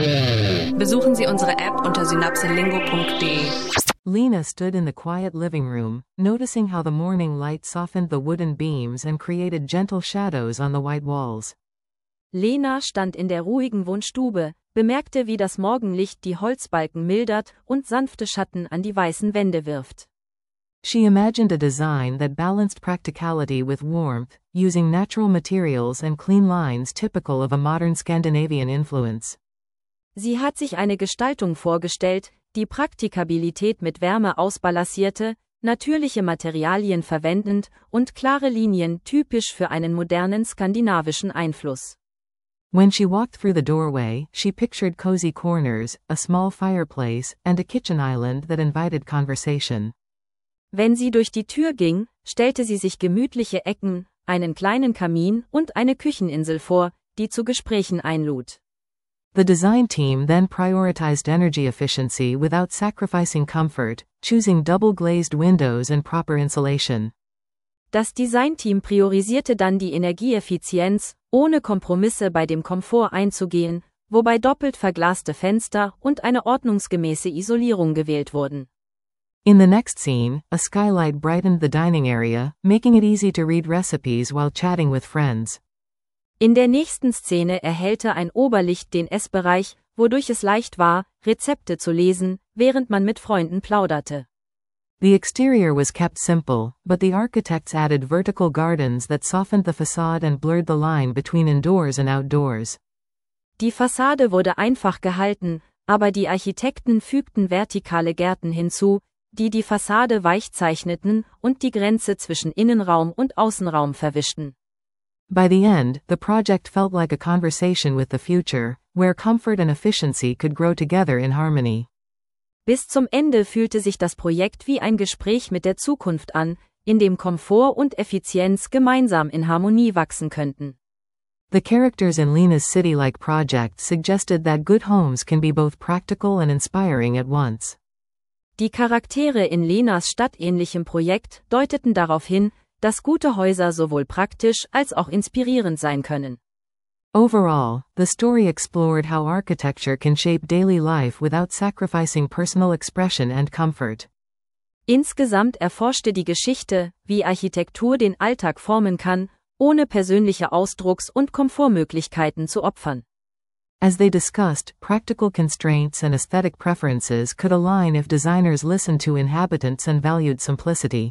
Besuchen Sie unsere App unter synapselingo.de. Lena stood in the quiet living room, noticing how the morning light softened the wooden beams and created gentle shadows on the white walls. Lena stand in der ruhigen Wohnstube, bemerkte, wie das Morgenlicht die Holzbalken mildert und sanfte Schatten an die weißen Wände wirft. She imagined a design that balanced practicality with warmth, using natural materials and clean lines typical of a modern Scandinavian influence. Sie hat sich eine Gestaltung vorgestellt, die Praktikabilität mit Wärme ausbalancierte, natürliche Materialien verwendend und klare Linien typisch für einen modernen skandinavischen Einfluss. When she walked through the doorway, she pictured cozy corners, a small fireplace, and a kitchen island that invited conversation. Wenn sie durch die Tür ging, stellte sie sich gemütliche Ecken, einen kleinen Kamin und eine Kücheninsel vor, die zu Gesprächen einlud. The design team then prioritized energy efficiency without sacrificing comfort, choosing double-glazed windows and proper insulation. Das Designteam priorisierte dann die Energieeffizienz, ohne Kompromisse bei dem Komfort einzugehen, wobei doppelt verglaste Fenster und eine ordnungsgemäße Isolierung gewählt wurden. In the next scene, a skylight brightened the dining area, making it easy to read recipes while chatting with friends. In der nächsten Szene erhellte ein Oberlicht den Essbereich, wodurch es leicht war, Rezepte zu lesen, während man mit Freunden plauderte. The exterior was kept simple, but the architects added vertical gardens that softened the facade and blurred the line between indoors and outdoors. Die Fassade wurde einfach gehalten, aber die Architekten fügten vertikale Gärten hinzu, die die Fassade weich zeichneten und die Grenze zwischen Innenraum und Außenraum verwischten. By the end, the project felt like a conversation with the future, where comfort and efficiency could grow together in harmony. Bis zum Ende fühlte sich das Projekt wie ein Gespräch mit der Zukunft an, in dem Komfort und Effizienz gemeinsam in Harmonie wachsen könnten. The characters in Lena's city-like project suggested that good homes can be both practical and inspiring at once. Die Charaktere in Lenas stadtähnlichem Projekt deuteten darauf hin, dass gute Häuser sowohl praktisch als auch inspirierend sein können. Overall, the story explored how architecture can shape daily life without sacrificing personal expression and comfort. Insgesamt erforschte die Geschichte, wie Architektur den Alltag formen kann, ohne persönliche Ausdrucks- und Komfortmöglichkeiten zu opfern. As they discussed, practical constraints and aesthetic preferences could align if designers listened to inhabitants and valued simplicity.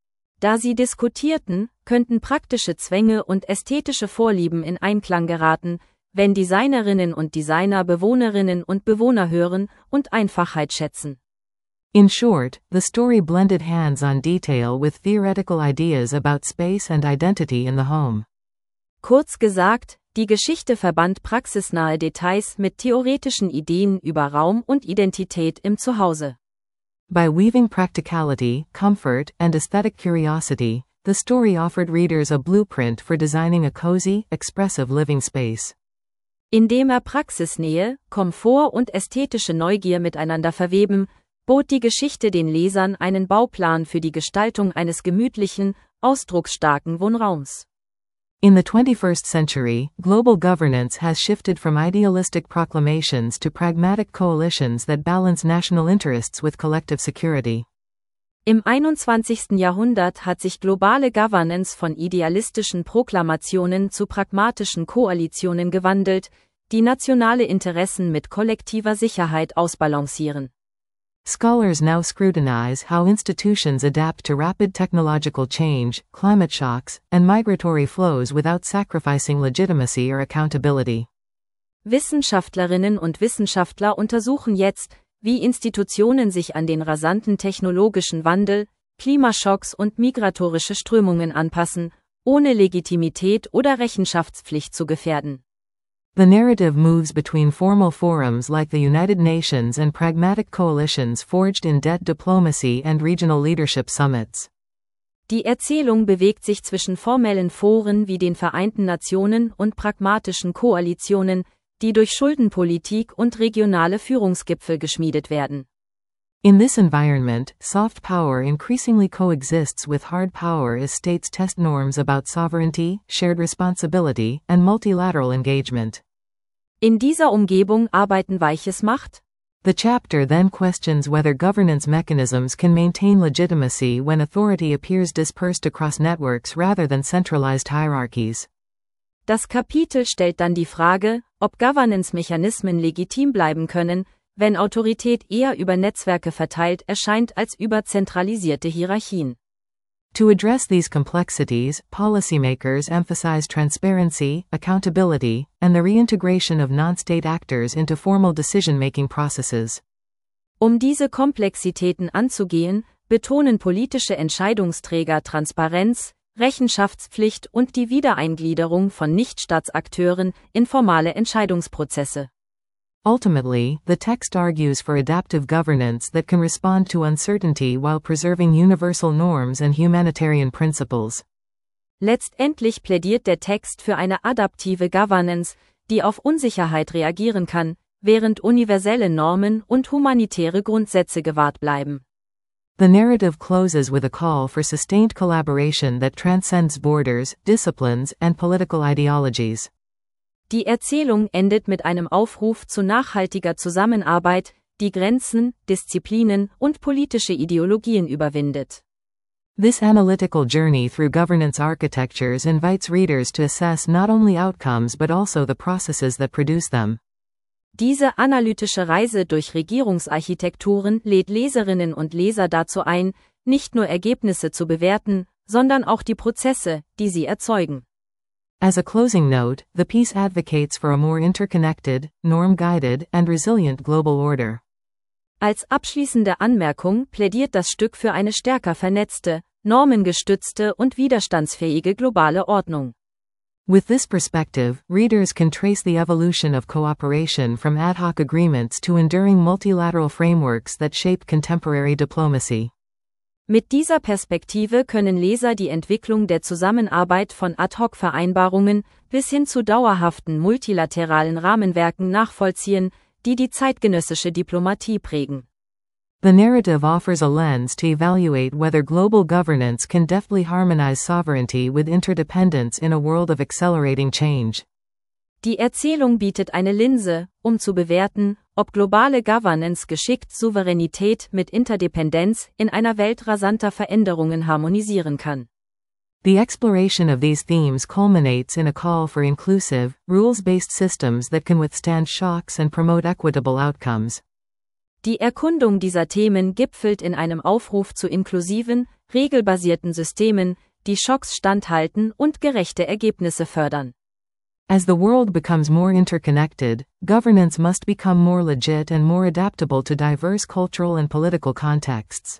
Da sie diskutierten, könnten praktische Zwänge und ästhetische Vorlieben in Einklang geraten, wenn Designerinnen und Designer Bewohnerinnen und Bewohner hören und Einfachheit schätzen. In short, the story blended hands-on detail with theoretical ideas about space and identity in the home. Kurz gesagt, die Geschichte verband praxisnahe Details mit theoretischen Ideen über Raum und Identität im Zuhause. By weaving practicality, comfort, and aesthetic curiosity, the story offered readers a blueprint for designing a cozy, expressive living space. Indem Praxisnähe, Komfort und ästhetische Neugier miteinander verweben, bot die Geschichte den Lesern einen Bauplan für die Gestaltung eines gemütlichen, ausdrucksstarken Wohnraums. In the 21st century, global governance has shifted from idealistic proclamations to pragmatic coalitions that balance national interests with collective security. Im 21. Jahrhundert hat sich globale Governance von idealistischen Proklamationen zu pragmatischen Koalitionen gewandelt, die nationale Interessen mit kollektiver Sicherheit ausbalancieren. Scholars now scrutinize how institutions adapt to rapid technological change, climate shocks, and migratory flows without sacrificing legitimacy or accountability. Wissenschaftlerinnen und Wissenschaftler untersuchen jetzt, wie Institutionen sich an den rasanten technologischen Wandel, Klimaschocks und migratorische Strömungen anpassen, ohne Legitimität oder Rechenschaftspflicht zu gefährden. The narrative moves between formal forums like the United Nations and pragmatic coalitions forged in debt diplomacy and regional leadership summits. Die Erzählung bewegt sich zwischen formellen Foren wie den Vereinten Nationen und pragmatischen Koalitionen, die durch Schuldenpolitik und regionale Führungsgipfel geschmiedet werden. In this environment, soft power increasingly coexists with hard power as states test norms about sovereignty, shared responsibility, and multilateral engagement. In dieser Umgebung arbeiten Weiches Macht? The chapter then questions whether governance mechanisms can maintain legitimacy when authority appears dispersed across networks rather than centralized hierarchies. Das Kapitel stellt dann die Frage, ob Governance-Mechanismen legitim bleiben können, wenn Autorität eher über Netzwerke verteilt erscheint als über zentralisierte Hierarchien. To address these complexities, policymakers emphasize transparency, accountability, and the reintegration of non-state actors into formal decision-making processes. Diese Komplexitäten anzugehen, betonen politische Entscheidungsträger Transparenz, Rechenschaftspflicht und die Wiedereingliederung von Nichtstaatsakteuren in formale Entscheidungsprozesse. Ultimately, the text argues for adaptive governance that can respond to uncertainty while preserving universal norms and humanitarian principles. Letztendlich plädiert der Text für eine adaptive Governance, die auf Unsicherheit reagieren kann, während universelle Normen und humanitäre Grundsätze gewahrt bleiben. The narrative closes with a call for sustained collaboration that transcends borders, disciplines, and political ideologies. Die Erzählung endet mit einem Aufruf zu nachhaltiger Zusammenarbeit, die Grenzen, Disziplinen und politische Ideologien überwindet. This analytical journey through governance architectures invites readers to assess not only outcomes but also the processes that produce them. Diese analytische Reise durch Regierungsarchitekturen lädt Leserinnen und Leser dazu ein, nicht nur Ergebnisse zu bewerten, sondern auch die Prozesse, die sie erzeugen. As a closing note, the piece advocates for a more interconnected, norm-guided, and resilient global order. Als abschließende Anmerkung plädiert das Stück für eine stärker vernetzte, normengestützte und widerstandsfähige globale Ordnung. With this perspective, readers can trace the evolution of cooperation from ad hoc agreements to enduring multilateral frameworks that shape contemporary diplomacy. Mit dieser Perspektive können Leser die Entwicklung der Zusammenarbeit von Ad-hoc-Vereinbarungen bis hin zu dauerhaften multilateralen Rahmenwerken nachvollziehen, die die zeitgenössische Diplomatie prägen. The narrative offers a lens to evaluate whether global governance can deftly harmonize sovereignty with interdependence in a world of accelerating change. Die Erzählung bietet eine Linse, zu bewerten, ob globale Governance geschickt Souveränität mit Interdependenz in einer Welt rasanter Veränderungen harmonisieren kann. The exploration of these themes culminates in a call for inclusive, rules-based systems that can withstand shocks and promote equitable outcomes. Die Erkundung dieser Themen gipfelt in einem Aufruf zu inklusiven, regelbasierten Systemen, die Schocks standhalten und gerechte Ergebnisse fördern. As the world becomes more interconnected, governance must become more legit and more adaptable to diverse cultural and political contexts.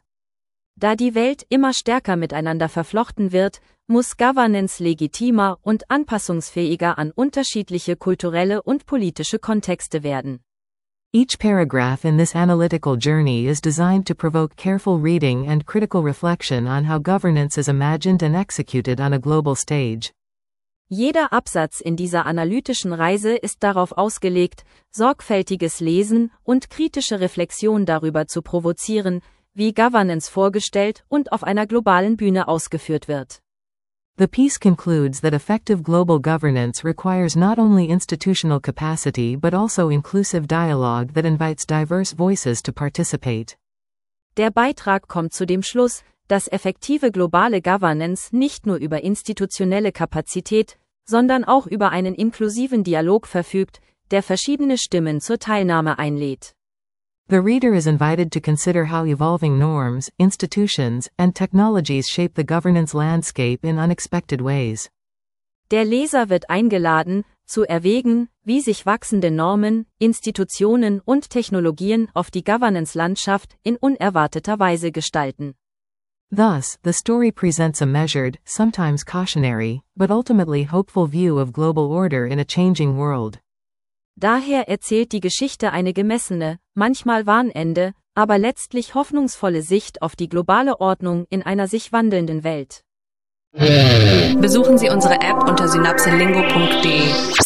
Da die Welt immer stärker miteinander verflochten wird, muss Governance legitimer und anpassungsfähiger an unterschiedliche kulturelle und politische Kontexte werden. Each paragraph in this analytical journey is designed to provoke careful reading and critical reflection on how governance is imagined and executed on a global stage. Jeder Absatz in dieser analytischen Reise ist darauf ausgelegt, sorgfältiges Lesen und kritische Reflexion darüber zu provozieren, wie Governance vorgestellt und auf einer globalen Bühne ausgeführt wird. The piece concludes that effective global governance requires not only institutional capacity but also inclusive dialogue that invites diverse voices to participate. Der Beitrag kommt zu dem Schluss, dass effektive globale Governance nicht nur über institutionelle Kapazität, sondern auch über einen inklusiven Dialog verfügt, der verschiedene Stimmen zur Teilnahme einlädt. The reader is invited to consider how evolving norms, institutions, and technologies shape the governance landscape in unexpected ways. Der Leser wird eingeladen, zu erwägen, wie sich wachsende Normen, Institutionen und Technologien auf die Governance-Landschaft in unerwarteter Weise gestalten. Thus, the story presents a measured, sometimes cautionary, but ultimately hopeful view of global order in a changing world. Daher erzählt die Geschichte eine gemessene, manchmal warnende, aber letztlich hoffnungsvolle Sicht auf die globale Ordnung in einer sich wandelnden Welt. Besuchen Sie unsere App unter synapselingo.de.